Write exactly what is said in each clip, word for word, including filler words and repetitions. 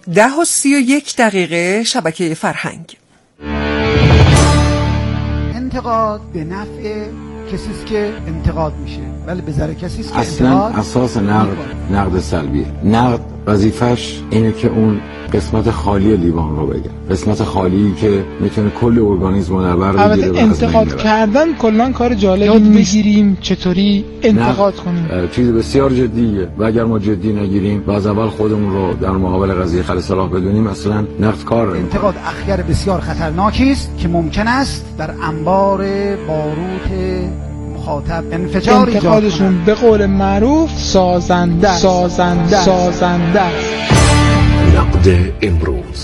ده و سی و یک دقیقه شبکه فرهنگ. انتقاد به نفع کسیست که انتقاد میشه، ولی به ضرر کسیست که اصلا انتقاد اساس نقد نقد سلبیه. نقد وظیفش اینه که اون قسمت خالی لیوان رو بگه، قسمت خالی که میتونه کل ارگانیسم رو در بر بگیره. البته انتقاد کردن کلا کار جالبی یاد بگیریم چطوری انتقاد کنیم. چیز بسیار جدیه و اگر ما جدی نگیریم و از اول خودمون رو در مقابل قضیه خل صلاح بدونیم، اصلا نقد کار نمی‌کنه. انتقاد اخگر بسیار خطرناکی است که ممکن است در انبار باروت مخاطب انفجار ایجاد کند. انتقادشون به قول معروف سازنده سازنده سازنده است. نقد امروز،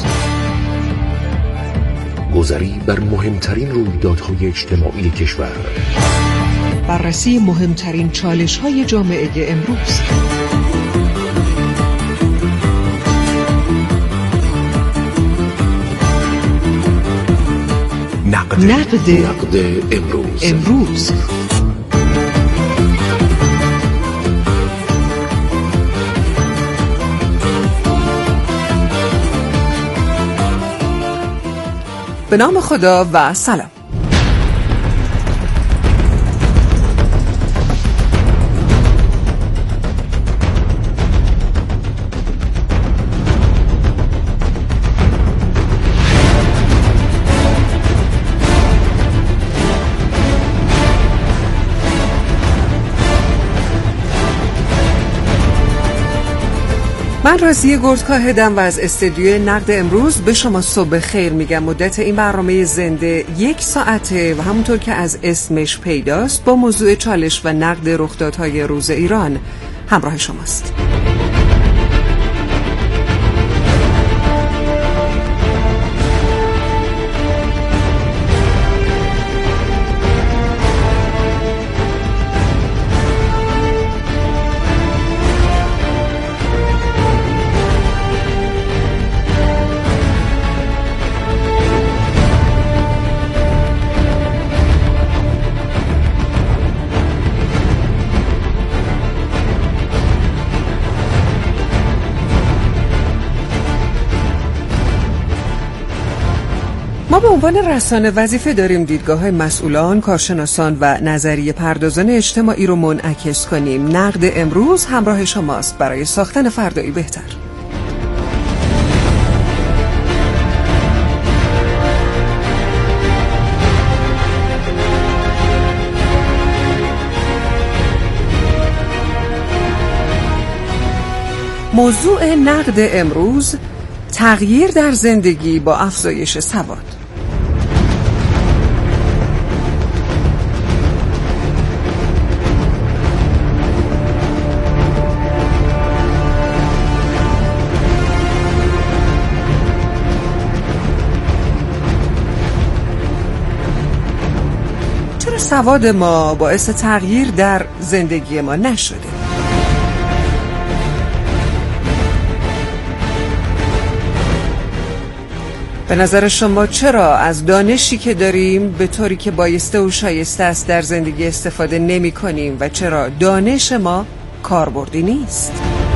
گذری بر مهمترین رویدادهای اجتماعی کشور، بررسی مهمترین چالش‌های جامعه امروز. نقد, نقد. نقد امروز. امروز به نام خدا و سلام. من رازی گردکاهدم و از استدیوی نقد امروز به شما صبح خیر میگم. مدت این برنامه زنده یک ساعته و همونطور که از اسمش پیداست با موضوع چالش و نقد رخدادهای روز ایران همراه شماست. ما به عنوان رسانه وظیفه داریم دیدگاه‌های مسئولان، کارشناسان و نظریه پردازان اجتماعی رو منعکس کنیم. نقد امروز همراه شماست برای ساختن فردایی بهتر. موضوع نقد امروز: تغییر در زندگی با افزایش سواد. چرا سواد ما باعث تغییر در زندگی ما نشده؟ به نظر شما چرا از دانشی که داریم به طوری که بایسته و شایسته است در زندگی استفاده نمی کنیم و چرا دانش ما کاربردی نیست؟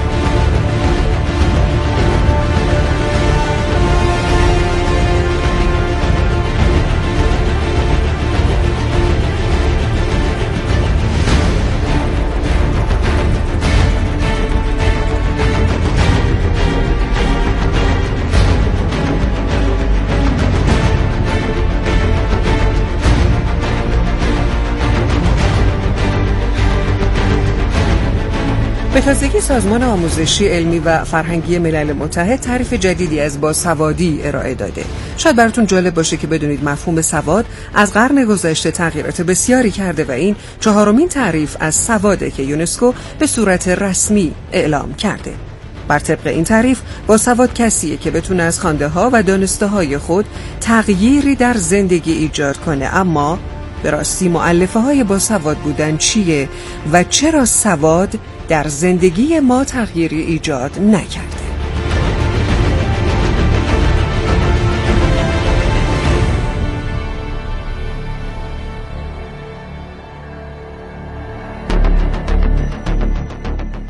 به تازگی سازمان آموزشی علمی و فرهنگی ملل متحد تعریف جدیدی از باسوادی ارائه داده. شاید براتون جالب باشه که بدونید مفهوم سواد از قرن گذشته تغییرات بسیاری کرده و این چهارمین تعریف از سواده که یونسکو به صورت رسمی اعلام کرده. بر طبق این تعریف باسواد کسیه که بتونه از خوانده‌ها و دانسته‌های خود تغییری در زندگی ایجاد کنه. اما به راستی مؤلفه های باسواد بودن چیه و چرا سواد در زندگی ما تغییری ایجاد نکرده؟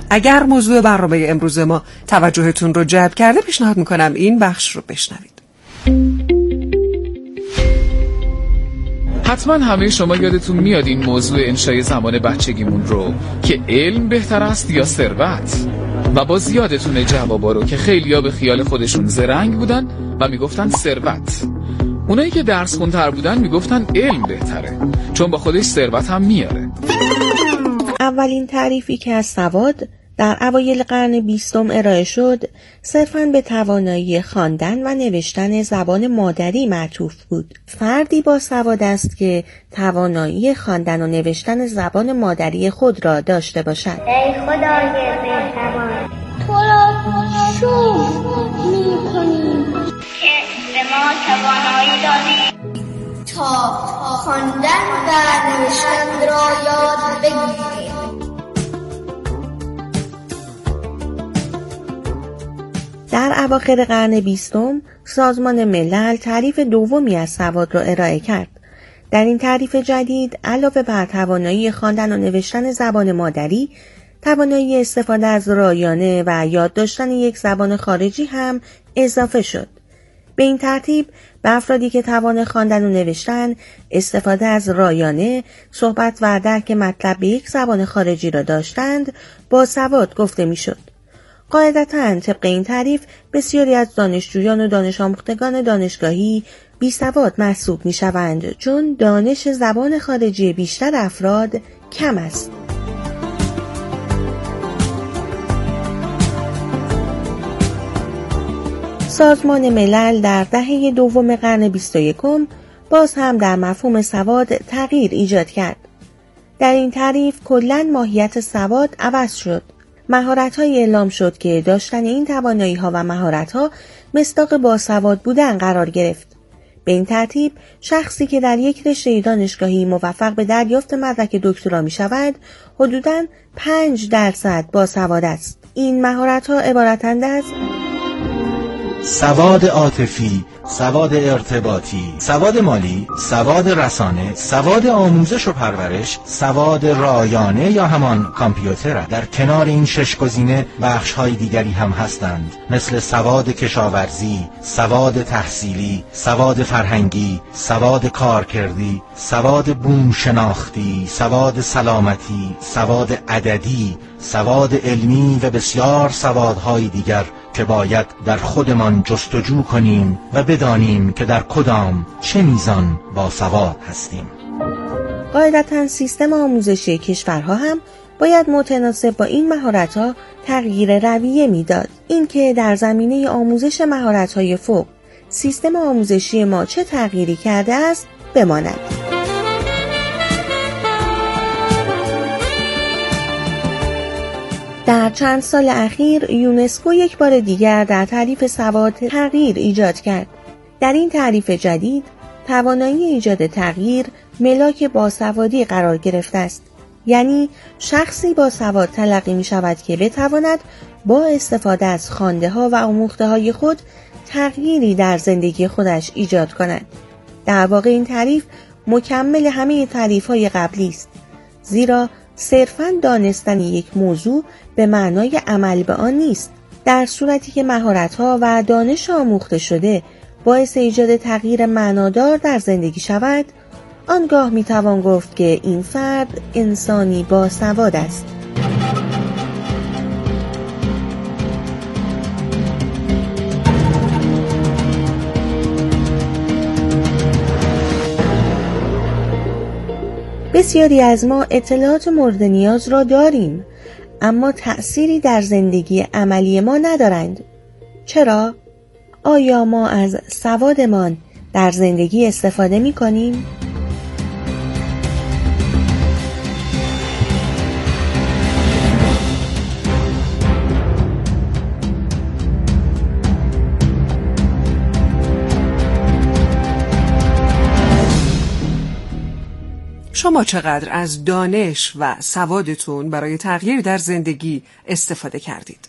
اگر موضوع برنامه امروز ما توجهتون رو جلب کرده، پیشنهاد میکنم این بخش رو بشنوید. حتما همه شما یادتون میاد این موضوع انشای زمان بچگیمون رو که علم بهتر است یا ثروت، و باز یادتونه جوابا رو که خیلیا به خیال خودشون زرنگ بودن و میگفتن ثروت. اونایی که درس خونتر بودن میگفتن علم بهتره چون با خودش ثروت هم میاره. اولین تعریفی که از سواد در اوایل قرن بیستم ارائه شد صرفاً به توانایی خواندن و نوشتن زبان مادری معطوف بود. فردی با سواد است که توانایی خواندن و نوشتن زبان مادری خود را داشته باشد. ای خدای مهربان، تو را شکر می‌کنیم که به ما توانایی دادی تا خواندن و نوشتن را یاد بگیریم. در اواخر قرن بیستم سازمان ملل تعریف دومی از سواد را ارائه کرد. در این تعریف جدید علاوه بر توانایی خواندن و نوشتن زبان مادری، توانایی استفاده از رایانه و یاد داشتن یک زبان خارجی هم اضافه شد. به این ترتیب به افرادی که توان خواندن و نوشتن، استفاده از رایانه، صحبت و درک مطلب به یک زبان خارجی را داشتند، با سواد گفته میشد. قاعدتاً طبق این تعریف بسیاری از دانشجویان و دانش آموختگان دانشگاهی بی سواد محسوب می شوند چون دانش زبان خارجی بیشتر افراد کم است. سازمان ملل در دهه دوم قرن بیست و یکم باز هم در مفهوم سواد تغییر ایجاد کرد. در این تعریف کلاً ماهیت سواد عوض شد. مهارت‌هایی اعلام شد که داشتن این توانایی‌ها و مهارت‌ها مصداق باسواد بودن قرار گرفت. به این ترتیب شخصی که در یک رشته دانشگاهی موفق به دریافت مدرک دکترا می‌شود، حدوداً پنج درصد باسواد است. این مهارت‌ها عبارتند از سواد عاطفی، سواد ارتباطی، سواد مالی، سواد رسانه، سواد آموزش و پرورش، سواد رایانه یا همان کامپیوتر. در کنار این شش گزینه بخش‌های دیگری هم هستند، مثل سواد کشاورزی، سواد تحصیلی، سواد فرهنگی، سواد کارکردی، سواد بوم شناختی، سواد سلامتی، سواد عددی، سواد علمی و بسیار سوادهای دیگر که باید در خودمان جستجو کنیم و بدانیم که در کدام چه میزان با سواد هستیم. قاعدتاً سیستم آموزشی کشورها هم باید متناسب با این مهارت‌ها تغییر رویه میداد. این که در زمینه آموزش مهارت‌های فوق سیستم آموزشی ما چه تغییری کرده است بماند. در چند سال اخیر یونسکو یک بار دیگر در تعریف سواد تغییر ایجاد کرد. در این تعریف جدید توانایی ایجاد تغییر ملاک باسوادی قرار گرفته است. یعنی شخصی با سواد تلقی می شود که بتواند با استفاده از خوانده ها و آموخته های خود تغییری در زندگی خودش ایجاد کند. در واقع این تعریف مکمل همه تعریف های قبلی است، زیرا صرفاً دانستن یک موضوع به معنای عمل به آن نیست. در صورتی که مهارت‌ها و دانش آموخته شده باعث ایجاد تغییر معنادار در زندگی شود، آنگاه میتوان گفت که این فرد انسانی با سواد است. بسیاری از ما اطلاعات مورد نیاز را داریم، اما تأثیری در زندگی عملی ما ندارند. چرا؟ آیا ما از سوادمان در زندگی استفاده می کنیم؟ شما چقدر از دانش و سوادتون برای تغییر در زندگی استفاده کردید؟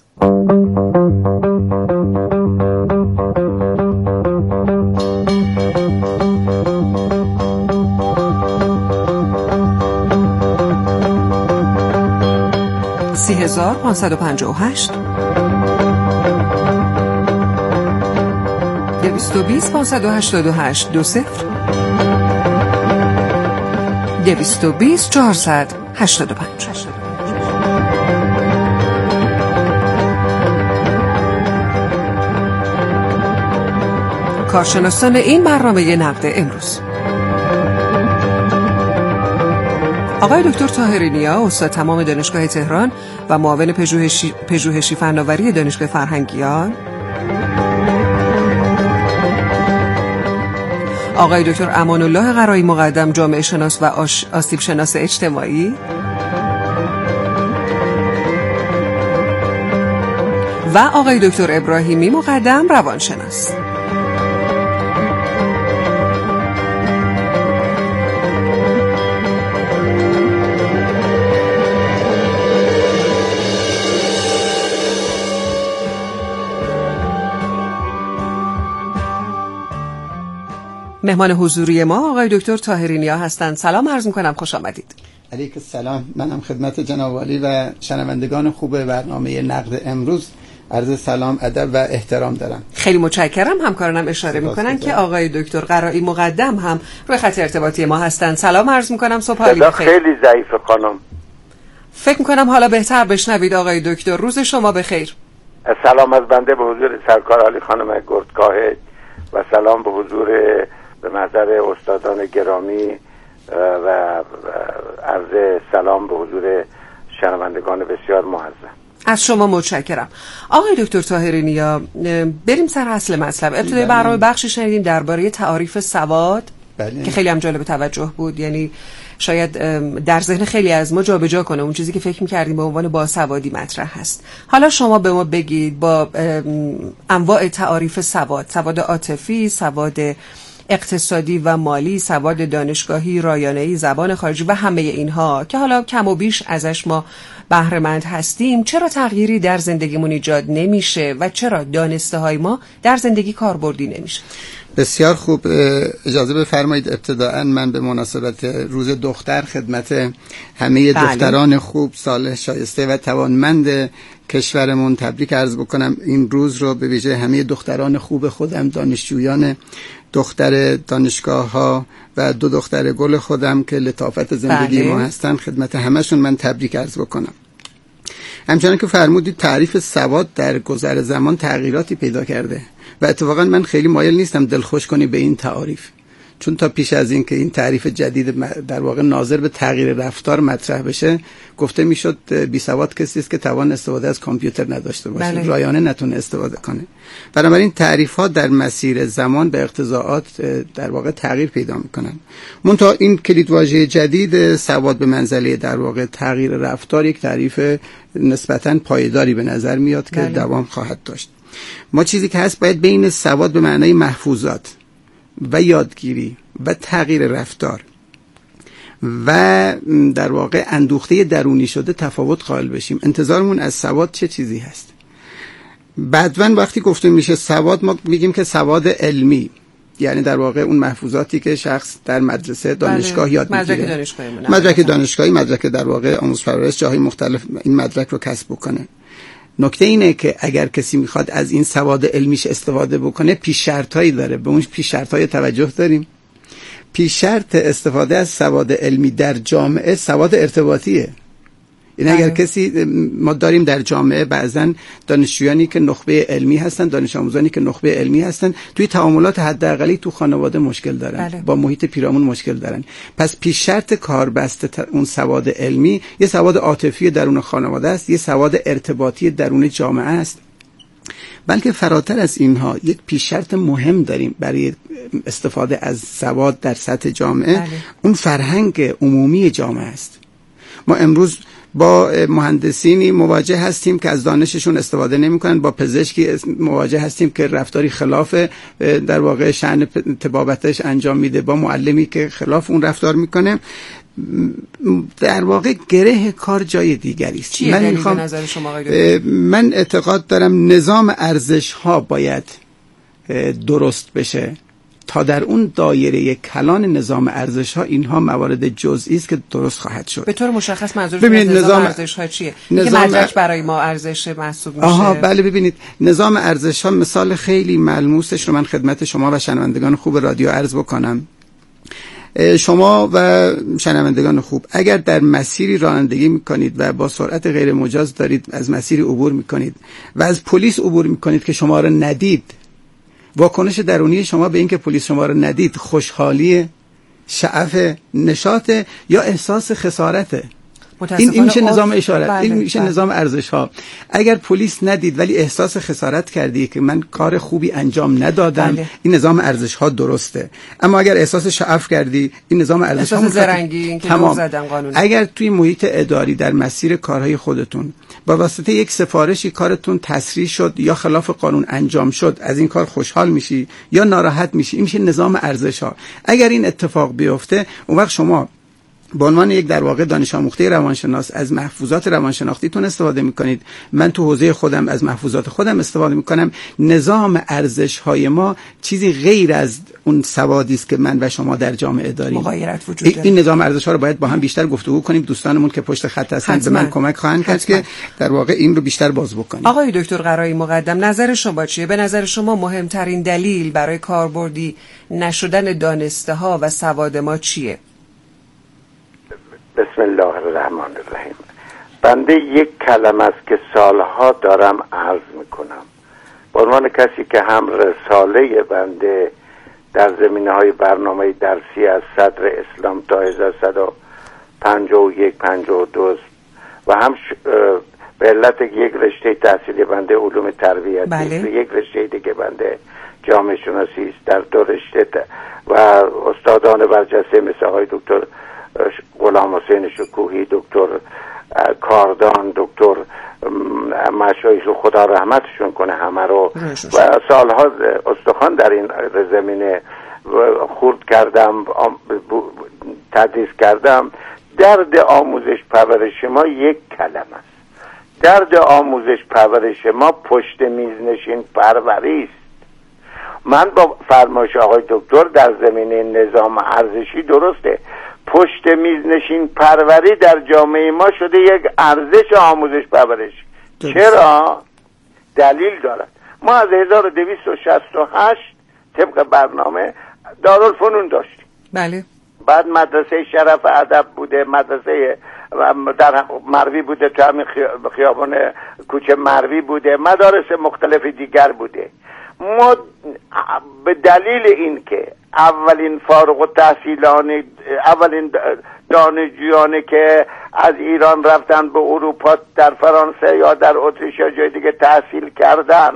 سی هزار پانصد و پنجاه و هشت دویست و بیست پانصد و هشتاد و هشت دو صفر دویست و بیست چهارصد و هشتاد و پنج. کارشناسان این برنامه نقد امروز: آقای دکتر طاهری نیا، استاد تمام دانشگاه تهران و معاون پژوهشی پژوهشی فناوری دانشگاه فرهنگیان. آقای دکتر امان الله قرایی مقدم، جامعه شناس و آش... آسیب شناس اجتماعی. و آقای دکتر ابراهیمی مقدم، روانشناس. مهمان حضوری ما آقای دکتر طاهری نیا هستند. سلام عرض می‌کنم، خوش آمدید. علیکم السلام. منم خدمت جناب عالی و شنوندگان خوب برنامه نقد امروز عرض سلام، ادب و احترام دارم. خیلی متشکرم. همکارانم اشاره میکنن که آقای دکتر قرایی مقدم هم روی خط ارتباطی ما هستند. سلام عرض میکنم، صبح علی بخیر. خیلی ضعیفه خانم. فکر میکنم حالا بهتر بشنوید آقای دکتر. روز شما بخیر. سلام از بنده به حضور سرکار علی خانم گردکاهی و سلام به حضور به محضر استادان گرامی و عرض سلام به حضور شنوندگان بسیار معزز. از شما متشکرم. آقای دکتر طاهری نیا، بریم سر اصل مطلب. ابتدای برنامه بخشی شنیدیم درباره تعاریف سواد بله. که خیلی هم جالب توجه بود، یعنی شاید در ذهن خیلی از ما جابجا کنه اون چیزی که فکر می‌کردیم به عنوان باسوادی مطرح هست. حالا شما به ما بگید با انواع تعاریف سواد، سواد عاطفی، سواد اقتصادی و مالی، سواد دانشگاهی، رایانه‌ای، زبان خارجی و همه اینها که حالا کم و بیش ازش ما بهره مند هستیم، چرا تغییری در زندگیمون ایجاد نمیشه و چرا دانسته های ما در زندگی کاربردی نمیشه؟ بسیار خوب. اجازه بفرمایید ابتداءً من به مناسبت روز دختر خدمت همه بله. دختران خوب، صالح، شایسته و توانمند کشورمون تبریک عرض بکنم. این روز رو به ویژه همه دختران خوب خودم، دانشجویان دختر دانشگاه ها و دو دختر گل خودم که لطافت زندگی بله. ما هستن، خدمت همشون من تبریک عرض بکنم. همچنان که فرمودید تعریف سواد در گذر زمان تغییراتی پیدا کرده و اتفاقا من خیلی مایل نیستم دلخوش کنی به این تعریف، چون تا پیش از این که این تعریف جدید در واقع ناظر به تغییر رفتار مطرح بشه گفته میشد بی سواد کسی است که توان استفاده از کامپیوتر نداشته باشه، بله. رایانه نتونه استفاده کنه. بنابراین تعریف ها در مسیر زمان به اقتضاعات در واقع تغییر پیدا میکنن. منتها این کلیدواژه جدید سواد به منزله در واقع تغییر رفتار یک تعریف نسبتاً پایداری به نظر میاد که بله. دوام خواهد داشت. ما چیزی که هست باید بین سواد به معنای محفوظات و یادگیری و تغییر رفتار و در واقع اندوخته درونی شده تفاوت قائل بشیم. انتظارمون از سواد چه چیزی هست؟ بعداً وقتی گفته میشه سواد، ما میگیم که سواد علمی، یعنی در واقع اون محفوظاتی که شخص در مدرسه دانشگاه بله. یاد میگیره، مدرک دانشگاهی مدرک دانشگاهی مدرک در واقع آموزش پرورش جاهای مختلف این مدرک رو کسب بکنه. نکته اینه که اگر کسی میخواد از این سواد علمیش استفاده بکنه پیش شرطایی داره. به اون پیش شرطای توجه داریم. پیش شرط استفاده از سواد علمی در جامعه سواد ارتباطیه. این اگر کسی، ما داریم در جامعه بعضن دانشجویانی که نخبه علمی هستن، دانش آموزانی که نخبه علمی هستن، توی تعاملات حداقلی تو خانواده مشکل دارن، بله. با محیط پیرامون مشکل دارن. پس پیش شرط کاربسته اون سواد علمی یه سواد عاطفی درون خانواده است، یه سواد ارتباطی درون جامعه است. بلکه فراتر از اینها یک پیش شرط مهم داریم برای استفاده از سواد در سطح جامعه، بله. اون فرهنگ عمومی جامعه است. ما امروز با مهندسینی مواجه هستیم که از دانششون استفاده نمی‌کنن، با پزشکی مواجه هستیم که رفتاری خلاف در واقع شأن طبابتش انجام میده، با معلمی که خلاف اون رفتار میکنه. در واقع گره کار جای دیگری است. من میخوام من اعتقاد دارم نظام ارزش ها باید درست بشه تا در اون دایره کلان نظام ارزش ها اینها موارد جزئی است که درست خواهد شد. به طور مشخص منظورتون از نظام ارزش ها چیه؟ نظام که مدرک برای ما ارزش محسوب میشه. آها بله، ببینید نظام ارزش ها مثال خیلی ملموسش رو من خدمت شما و شنوندگان خوب رادیو عرض بکنم. شما و شنوندگان خوب اگر در مسیری رانندگی میکنید و با سرعت غیر مجاز دارید از مسیری عبور میکنید و از پلیس عبور میکنید که شما را ندید، واکنش درونی شما به این که پلیس شما را ندید خوشحالی، شعف، نشاط یا احساس خسارته؟ این این میشه نظام اشارت، بله، این میشه بله. نظام ارزش ها. اگر پلیس ندید ولی احساس خسارت کردی که من کار خوبی انجام ندادم، بله. این نظام ارزش ها درسته. اما اگر احساس شعف کردی، این نظام ارزش ها زرنگی، این که تمام. زدم قانون. اگر توی محیط اداری در مسیر کارهای خودتون با واسطه یک سفارشی کارتون تسریع شد یا خلاف قانون انجام شد، از این کار خوشحال میشی یا ناراحت میشی، این میشه نظام ارزش ها. اگر این اتفاق بیفته، اون وقت شما به عنوان یک در واقع دانش آموخته روانشناس از محفوظات روانشناختیتون استفاده میکنید. من تو حوزه خودم از محفوظات خودم استفاده میکنم. نظام ارزش های ما چیزی غیر از اون سوادی است که من و شما در جامعه داریم. مغایرت وجود داره. این نظام ارزش ها رو باید با هم بیشتر گفتگو کنیم. دوستانمون که پشت خط هستن به من کمک خواهند کرد که در واقع این رو بیشتر باز بکنیم. آقای دکتر قرایی مقدم، نظر شما چیه؟ به نظر شما مهمترین دلیل برای کاربردی نشدن دانسته ها و سواد ما چیه؟ بسم الله الرحمن الرحیم. بنده یک کلمه است که سالها دارم عرض میکنم به عنوان کسی که هم رساله بنده در زمینه های برنامه درسی از صدر اسلام تا هزار و سیصد و پنجاه و یک پنجاه و دو و هم به علت یک رشته تحصیلی بنده علوم تربیتی، بله. و یک رشته دیگه بنده جامعه شناسی است. در دو رشته و استادان برجسته مثل آقای دکتر غلام حسین شکوهی، دکتر کاردان، دکتر مشایخ خدا رحمتشون کنه همه رو و سالها استخوان در این زمینه خورد کردم، تدریس کردم. درد آموزش پرورش ما یک کلمه است. درد آموزش پرورش ما پشت میز نشین پروری است. من با فرمایش آقای دکتر در زمینه نظام ارزشی درسته، پشت میز نشین پروری در جامعه ما شده یک ارزش آموزش پرورش. چرا؟ دلیل دارد. ما از هزار و دویست و شصت و هشت طبق برنامه دارالفنون داشتیم. بله. بعد مدرسه شرف ادب بوده، مدرسه در مروی بوده، تو همین خیابان کوچه مروی بوده، مدارس مختلف دیگر بوده. ما به دلیل این که اولین فارغ التحصیلان، اولین دانشجویانی که از ایران رفتن به اروپا در فرانسه یا در اتریش یا جای دیگه تحصیل کردن،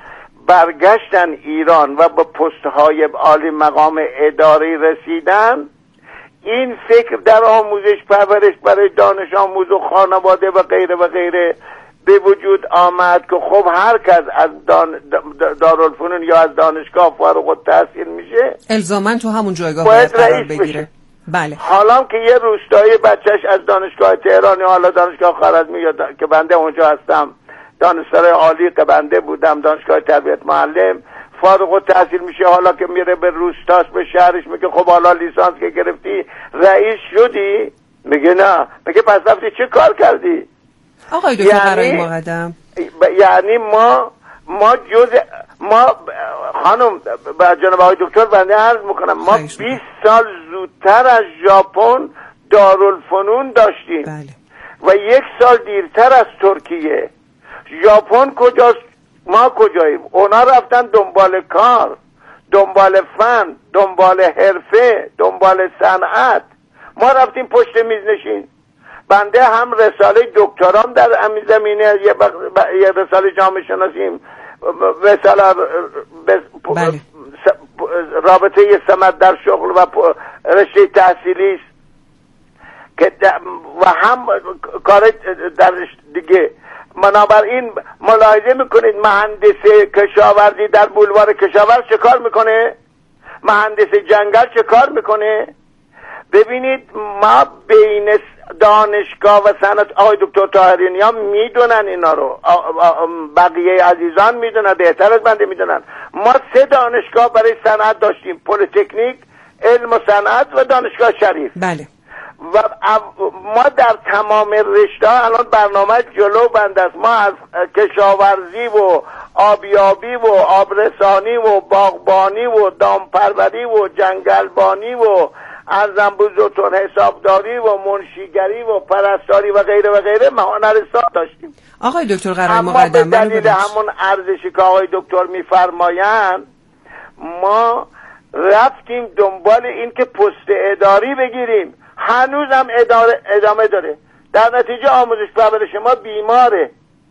برگشتن ایران و به پست‌های عالی مقام اداری رسیدن، این فکر در آموزش پرورش برای دانش آموز و خانواده و غیره و غیره به وجود آمد که خب هر کس از دان دارالفنون یا از دانشگاه فارغ التحصیل میشه، الزاماً تو همون جایگاه باید قرار بگیره. بشه. بله. حالا که یه روستایی بچهش از دانشگاه تهران یا حالا دانشگاه خوارزمی یا دا... که بنده اونجا هستم، دانشگاه عالی که بنده بودم، دانشگاه تربیت معلم، فارغ التحصیل میشه، حالا که میره به روستاش به شهرش میگه خب حالا لیسانس که گرفتی رئیس شدی؟ میگه نه. میگه پس رفتی چه کار کردی؟ آقای دکتر قرایی مقدم، یعنی ما ما جز ما خانم با جناب آقای دکتر بنده عرض میکنم ما بیست سال زودتر از ژاپن دارالفنون داشتیم. بله. و یک سال دیرتر از ترکیه. ژاپن کجاست؟ ما کجاییم؟ اونا رفتن دنبال کار، دنبال فن، دنبال حرفه، دنبال صنعت. ما رفتیم پشت میز نشین. بنده هم رساله دکترام در همین زمینه، یه, بق... یه رساله جامعه شناسیم، رساله بله. رابطه سمت در شغل و رشته تحصیلی است که و هم کار در دیگه. بنابراین ملاحظه میکنید مهندس کشاورزی در بولوار کشاورز چه کار میکنه؟ مهندس جنگل چه کار میکنه؟ ببینید ما بین دانشگاه و صنعت آقای دکتر طاهری ها میدونن اینا رو، بقیه عزیزان میدونن، بهتر از بنده میدونن. ما سه دانشگاه برای صنعت داشتیم، پلی‌تکنیک، علم و صنعت و دانشگاه شریف. بله. و ما در تمام رشته الان برنامه جلو بند است. ما از کشاورزی و آبیابی و آبرسانی و باغبانی و دامپروری و جنگلبانی و ارزم بزرگتون حسابداری و منشیگری و پرستاری و غیره و غیره هنرستان داشتیم. آقای دکتر قرای مقدم، اما به دلیل همون ارزشی که آقای دکتر میفرمایند ما رفتیم دنبال این که پست اداری بگیریم، هنوز هم ادامه داره. در نتیجه آموزش پرورش ما بیماره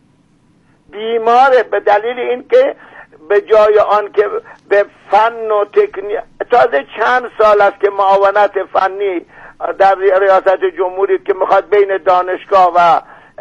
بیماره به دلیل این که به جای آن که به فن و تکنیک، تازه چند سال است که معاونت فنی در ریاست جمهوری که میخواد بین دانشگاه و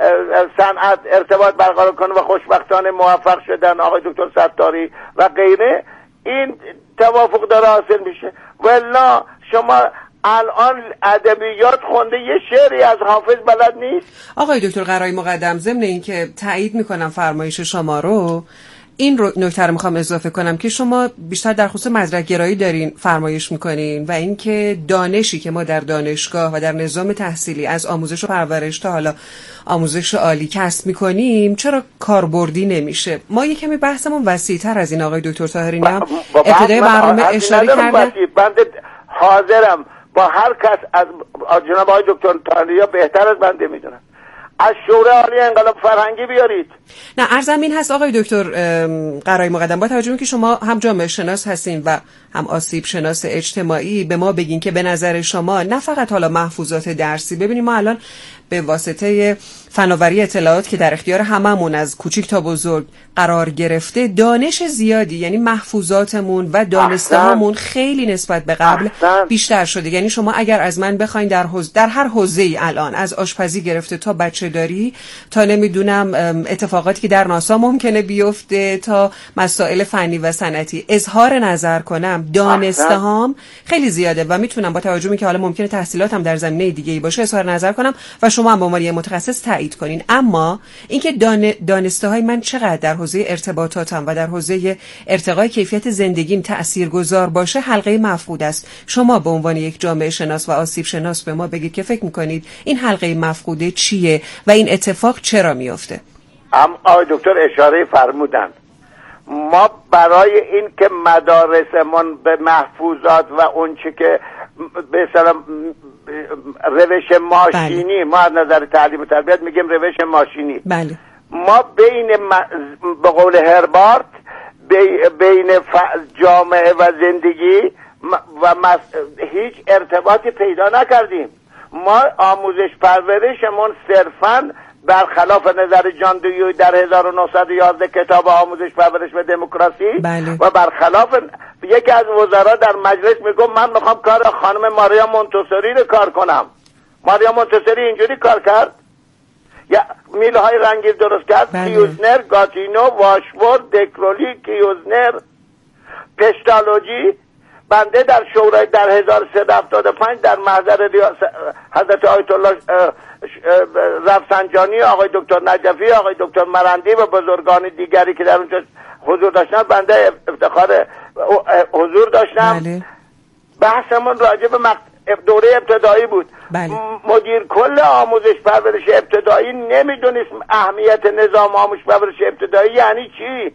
صنعت ارتباط برقرار کنه و خوشبختانه موفق شدن آقای دکتر ستاری و غیره، این توافق داره حاصل میشه. والله شما الان ادبیات خونده یه شعری از حافظ بلد نیست. آقای دکتر قرای مقدم، ضمن این که تایید میکنم فرمایش شما رو، این رو نکته رو میخوام اضافه کنم که شما بیشتر در خصوص مدرک گرایی دارین فرمایش میکنین و اینکه دانشی که ما در دانشگاه و در نظام تحصیلی از آموزش و پرورش تا حالا آموزش عالی کسب میکنیم چرا کاربردی نمیشه. ما یه کمی بحثمون وسیع‌تر از این آقای دکتر طاهری هم ابتدای برنامه اشاره کردن. بنده حاضرم با هر کس از جناب آقای دکتر طاهری بهتر از بنده میدونن از شورای عالی انقلاب فرهنگی بیارید. نه عرضم این هست آقای دکتر قرای مقدم، با توجه که شما هم جامعه شناس هستین و هم آسیب شناس اجتماعی، به ما بگین که به نظر شما نه فقط حالا محفوظات درسی، ببینیم ما الان به واسطه فناوری اطلاعات که در اختیار هممون از کوچیک تا بزرگ قرار گرفته، دانش زیادی، یعنی محفوظاتمون و دانستهامون خیلی نسبت به قبل احسن. بیشتر شده. یعنی شما اگر از من بخواین در حوز در هر حوزه‌ای الان، از آشپزی گرفته تا بچه داری تا نمیدونم اتفاقاتی که در ناسا ممکنه بیفته تا مسائل فنی و صنعتی، اظهار نظر کنم دانستهام خیلی زیاده و میتونم با توجه به که حالا ممکنه تحصیلاتم در زمینه دیگه‌ای باشه اظهار نظر کنم و شما هم به عنوان متخصص تایید کنین. اما اینکه دان... دانسته‌های من چقدر در حوزه ارتباطاتم و در حوزه ارتقای کیفیت زندگیم تاثیرگذار باشه حلقه مفقود است. شما به عنوان یک جامعه شناس و آسیب شناس به ما بگید که فکر می‌کنید این حلقه مفقوده چیه و این اتفاق چرا میفته؟ ام آقای دکتر اشاره فرمودن ما برای این که مدارسمون به محفوظات و اون چی که به اصطلاح روش ماشینی بله. ما از نظر تعلیم و تربیت میگیم روش ماشینی بله. ما بین م... به قول هربارت بی... بین ف... جامعه و زندگی و مس... هیچ ارتباطی پیدا نکردیم. ما آموزش پرورشمون صرفاً برخلاف نظر جان دیوی در هزار و نهصد و یازده کتاب آموزش پرورش و دموکراسی بله. و برخلاف یکی از وزرا در مجلس میگم من میخوام کار خانم ماریا مونتسوری رو کار کنم. ماریا مونتسوری اینجوری کار کرد یا میله های رنگی درست کرد بله. کیوزنر، گاتینو، واشفورد، دکرولی، کیوزنر، پشتالوجی. بنده در شورای در هزار و سیصد و هفتاد و پنج در محضر حضرت آیت الله رفسنجانی، آقای دکتر نجفی، آقای دکتر مرندی و بزرگان دیگری که در اونجا حضور داشتن بنده افتخار حضور داشتم. بله. بحثمون راجع به مقت... دوره ابتدایی بود. بله. مدیر کل آموزش پرورش ابتدایی نمیدونست اهمیت نظام آموزش پرورش ابتدایی یعنی چی.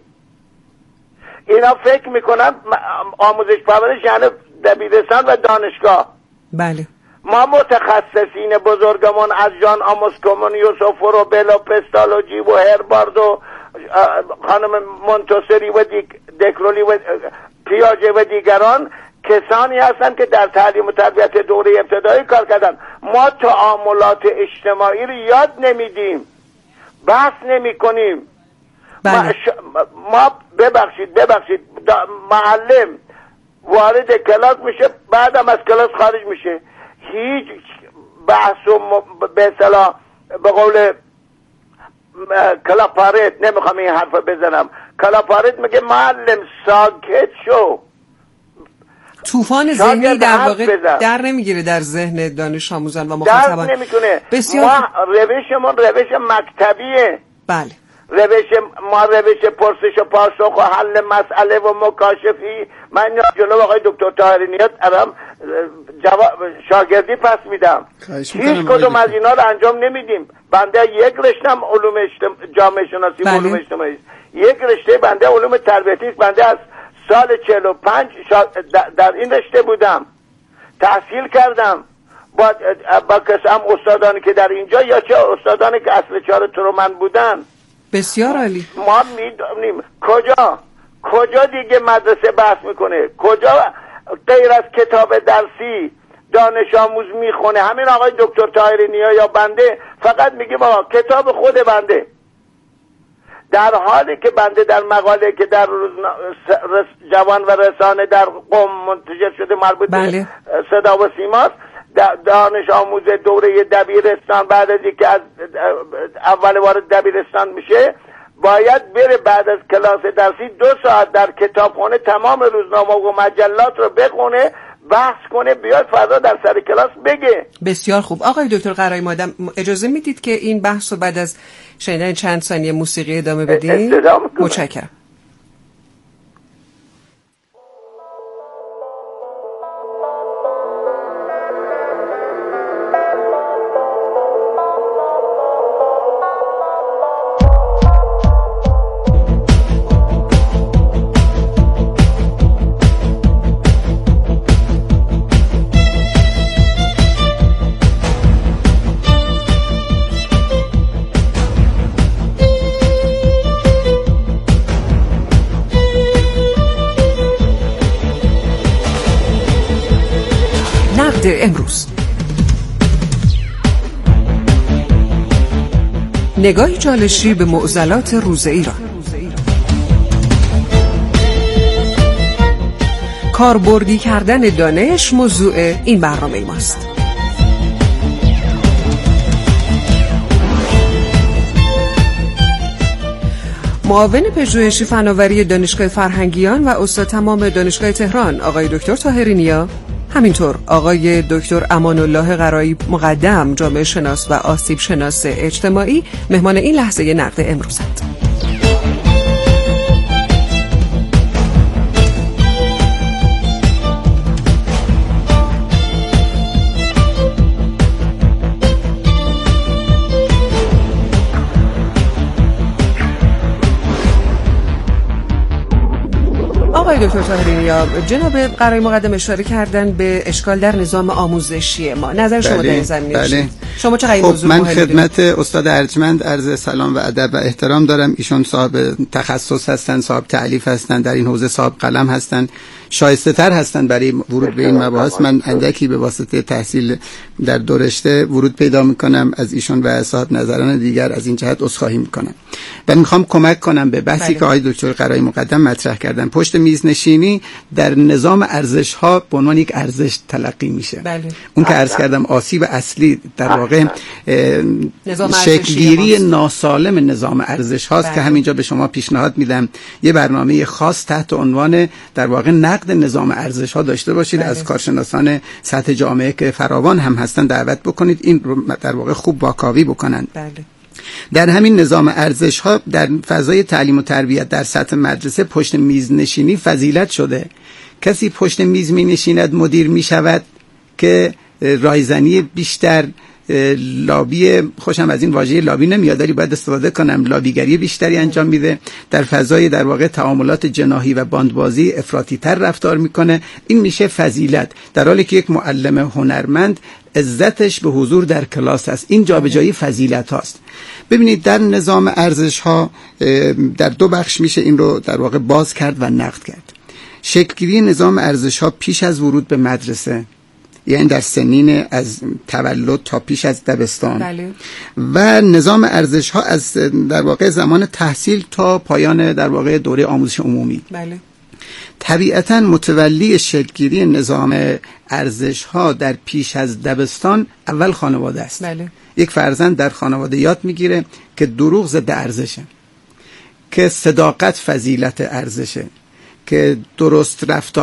اینا فکر میکنن آموزش پرورش یعنی دبیرستان و دانشگاه. بله. ما متخصصین بزرگمون از جان آموس کومونیوس و فروبل و پستالوجی و هربارد و خانم مونتسوری و دکرولی و پیاژه و دیگران کسانی هستند که در تعلیم و تربیت دوره ابتدایی کار کردن. ما تعاملات اجتماعی رو یاد نمیدیم، بحث نمی کنیم. بله. ما, ش... ما ببخشید ببخشید معلم وارد کلاس میشه بعدم از کلاس خارج میشه، هیچ بحث و م... به اصطلاح به قول کلاپارت، نمیخوام این حرف بزنم، کلاپارت میگه معلم ساکت شو. طوفان ذهنی در واقع در نمیگیره در ذهن دانش آموزان و مخاطبان. در نمیکنه. بسیار ما روشمون روش مکتبیه. بله. روش ما روش پرسش و پاسخ و حل مسئله و مکاشفی. من جلو آقای دکتر طاهری نیا ارم جواب شاگردی پس میدم. هیچ کدوم از اینا رو انجام نمیدیم. بنده یک رشتم علوم اجتماع جامعه شناسی و علوم اجتماعی، یک رشته بنده علوم تربیتی. بنده از سال چهل و پنج شا... در این رشته بودم، تحصیل کردم با با قسم استادانی که در اینجا یا چه استادانی که اصل چهار ترومن بودن. بسیار عالی. ما میدونیم کجا کجا دیگه مدرسه بحث میکنه، کجا غیر از کتاب درسی دانش آموز میخونه. همین آقای دکتر طاهری نیا یا بنده فقط میگیم آقا کتاب خود بنده، در حالی که بنده در مقاله که در روزنا... رس... جوان و رسانه در قم منتشر شده مربوط به بله. صدا و سیماست، دانش آموز دوره دبیرستان بعد از اینکه از اول وارد دبیرستان میشه باید بره بعد از کلاس درسی دو ساعت در کتابخانه تمام روزنامه و مجلات رو بخونه، بحث کنه، بیاد فردا در سر کلاس بگه. بسیار خوب. آقای دکتر قرایی مادم اجازه میدید که این بحث رو بعد از شنیدن چند ثانیه موسیقی ادامه بدیم؟ متشکرم. امروز نگاهی چالشی به معضلات روز ایران. کاربردی کردن دانش موضوع این برنامه ماست. معاون پژوهشی فناوری دانشگاه فرهنگیان و استاد تمام دانشگاه تهران آقای دکتر طاهری نیا، همینطور آقای دکتر امان الله قرایی مقدم جامعه شناس و آسیب شناس اجتماعی مهمان این لحظه نقد امروزند. آقای دکتر طاهری نیا، جناب قرایی مقدم اشاره کردن به اشکال در نظام آموزشی ما. نظر شما در این زمینه بله. چیه؟ شما چقدر این خب موضوع من مهمه خدمت استاد ارجمند عرض سلام و ادب و احترام دارم. ایشون صاحب تخصص هستن، صاحب تألیف هستن، در این حوزه صاحب قلم هستن، شایسته تر هستن برای ورود به این مباحث. من اندکی به واسطه تحصیل در دو رشته ورود پیدا میکنم، از ایشون و صاحب نظران دیگر از این جهت عذرخواهی میکنم و میخوام کمک کنم به بحثی بله. که آقای دکتر قرایی مقدم مطرح کردن. پشت میز نشینی در نظام ارزش ها به عنوان یک ارزش تلقی میشه. بله. اون که عرض کردم آسیب اصلی در واقع شکلگیری ناسالم نظام ارزش هاست بله. که همینجا به شما پیشنهاد میدم یه برنامه خاص تحت عنوان در واقع نقد نظام ارزش ها داشته باشید بله. از کارشناسان سطح جامعه که فراوان هم هستن دعوت بکنید، این رو در واقع خوب واکاوی بکنن. بله. در همین نظام ارزش ها در فضای تعلیم و تربیت در سطح مدرسه پشت میز نشینی فضیلت شده. کسی پشت میز می نشیند مدیر می شود که رایزنی بیشتر، لابی، خوشم از این واژه لابی نمیاد ولی باید استفاده کنم، لابیگری بیشتری انجام میده، در فضای در واقع تعاملات جناحی و باندبازی افراطی تر رفتار میکنه. این میشه فضیلت، در حالی که یک معلم هنرمند عزتش به حضور در کلاس است. این جابجایی فضیلت هاست. ببینید در نظام ارزش ها در دو بخش میشه این رو در واقع باز کرد و نقد کرد. شکلگیری نظام ارزش ها پیش از ورود به مدرسه، یعنی در سنین از تولد تا پیش از دبستان بله. و نظام ارزش ها از در واقع زمان تحصیل تا پایان در واقع دوره آموزش عمومی بله. طبیعتاً متولی شکلگیری نظام ارزش ها در پیش از دبستان اول خانواده است بله. یک فرزند در خانواده یاد میگیره که دروغ ضد ارزشه، که صداقت فضیلت ارزشه، که درست رفتار